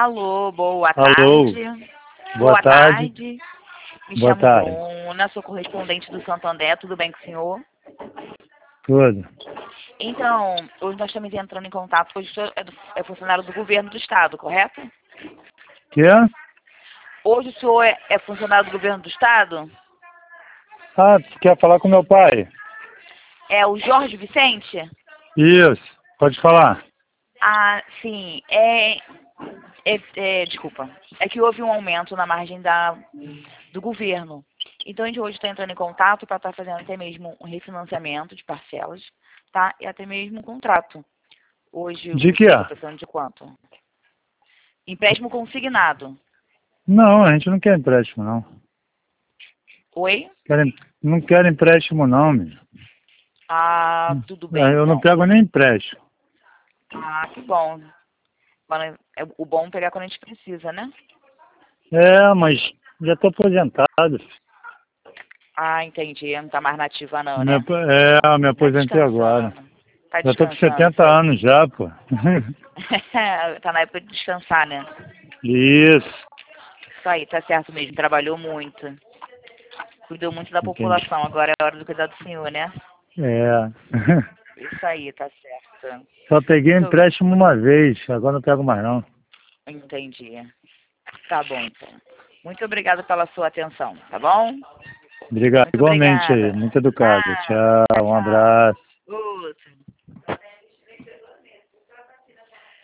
Alô, boa Alô, tarde. boa tarde. Me Boa chamo tarde. Bruna, sou correspondente do Santo André, tudo bem com o senhor? Tudo. Então, hoje nós estamos entrando em contato, hoje o senhor é funcionário do governo do estado, correto? Que é? Hoje o senhor é funcionário do governo do estado? Ah, tu quer falar com meu pai? É o Jorge Vicente? Isso, pode falar. Ah, sim, desculpa. É que houve um aumento na margem do governo. Então a gente hoje está entrando em contato para estar fazendo até mesmo um refinanciamento de parcelas, tá? E até mesmo um contrato. Hoje De o que senhor está é? precisando de quanto? Empréstimo consignado. Não, a gente não quer empréstimo, não. Oi? Não quero empréstimo, não, meu. Ah, tudo bem Eu não então. pego nem empréstimo. Ah, que bom. O bom é pegar quando a gente precisa, né? É, mas já estou aposentado. Ah, entendi. Não tá mais nativa não, Me, né? ap- me Tá aposentei agora. descansando. Tá Já estou com descansando, isso 70 aí. anos já, pô. Tá na época de descansar, né? Isso. Isso aí, tá certo mesmo. Trabalhou muito. Cuidou muito da Entendi. população. Agora é hora do cuidar do senhor, né? É. Isso aí, tá certo. Só peguei Muito empréstimo uma vez, agora não pego mais não. entendi. Tá bom, então. Muito obrigada pela sua atenção, tá bom? Obrigado. Muito Igualmente aí, obrigada. muito educado. Nada. Tchau, Tchau, um tchau. abraço. Outro.